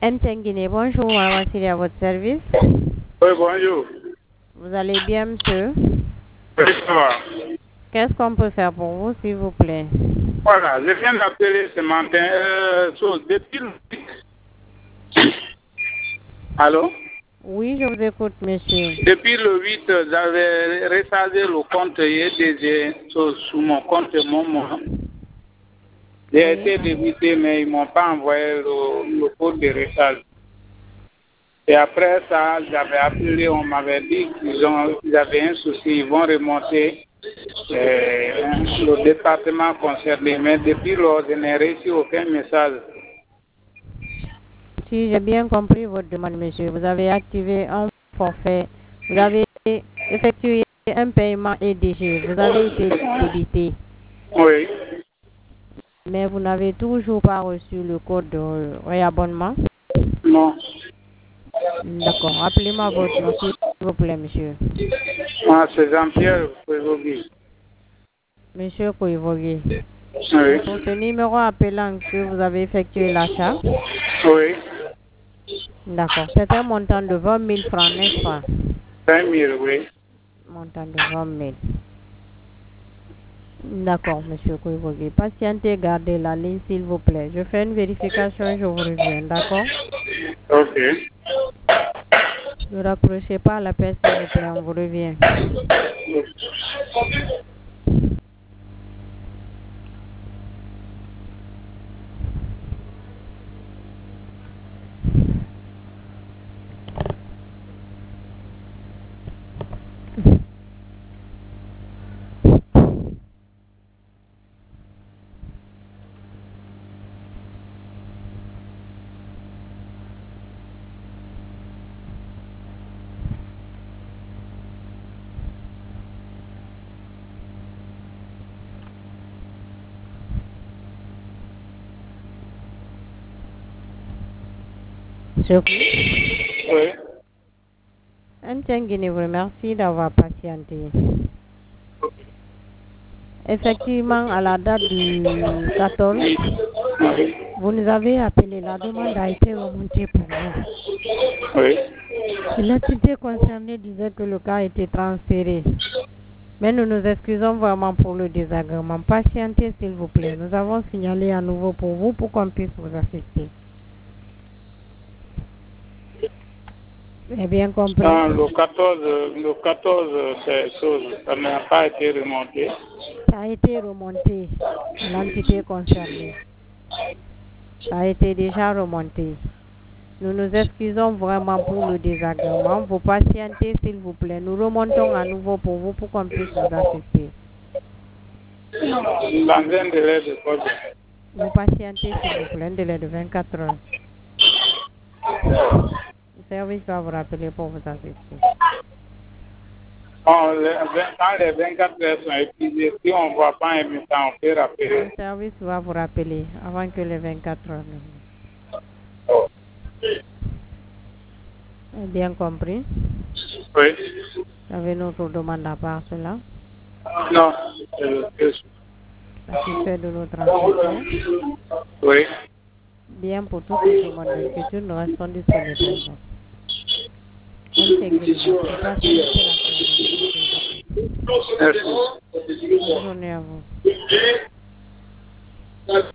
Ntengine, bonjour, madame Vassili, à votre service. Oui, bonjour. Vous allez bien, monsieur? Oui, ça va. Qu'est-ce qu'on peut faire pour vous, s'il vous plaît? Voilà, je viens d'appeler ce matin. Depuis le... Allô? Oui, je vous écoute, monsieur. Depuis le 8, j'avais rechargé le compte EDG sous mon compte Momo. J'ai été débité, mais ils ne m'ont pas envoyé le code de recharge. Et après ça, j'avais appelé, on m'avait dit qu'ils avaient un souci, ils vont remonter le département concerné. Mais depuis lors, je n'ai reçu aucun message. Si j'ai bien compris votre demande, monsieur, vous avez activé un forfait, vous avez effectué un paiement EDG, vous avez été débité. Oui. Mais vous n'avez toujours pas reçu le code de réabonnement? Non. D'accord. Appelez-moi votre nom, s'il vous plaît, monsieur. Moi, c'est Jean-Pierre Kouévogi. Monsieur Kouévogi. Oui. Pour ce numéro appelant que vous avez effectué l'achat? Oui. D'accord. C'est un montant de 20 000 francs, n'est-ce pas? 20 000, oui. Montant de 20 000. D'accord, monsieur Kouévogi. Patientez, gardez la ligne, s'il vous plaît. Je fais une vérification et je vous reviens, d'accord? Ok. Ne rapprochez pas l'appel, s'il vous plaît, on vous revient. Monsieur Oui. Ntengine vous remercie d'avoir patienté. Effectivement, à la date du 14, vous nous avez appelé. La demande a été remontée pour vous. Oui. L'entité concernée disait que le cas était transféré. Mais nous nous excusons vraiment pour le désagrément. Patientez, s'il vous plaît. Nous avons signalé à nouveau pour vous pour qu'on puisse vous assister. Vous avez bien compris? Non, le 14, ça n'a pas été remonté. Ça a été remonté à l'entité concernée. Ça a été déjà remonté. Nous nous excusons vraiment pour le désagrément. Vous patientez, s'il vous plaît. Nous remontons à nouveau pour vous pour qu'on puisse vous assister. Dans un délai de combien? Vous patientez, s'il vous plaît, un délai de 24 heures. Le service va vous rappeler pour vous assister. Bon, quand les 24 heures sont épuisées, si on ne voit pas un message, on peut rappeler. Le service va vous rappeler avant que les 24 heures ne Oh. Bien compris? Oui. Vous avez une autre demande à part cela? Non. Satisfait de notre entretien? Oui. Bien, pour toutes les demandes d'inquiétude, nous restons disponibles pour vous. Intégrez-vous. Passez une Merci. Bonne journée à vous.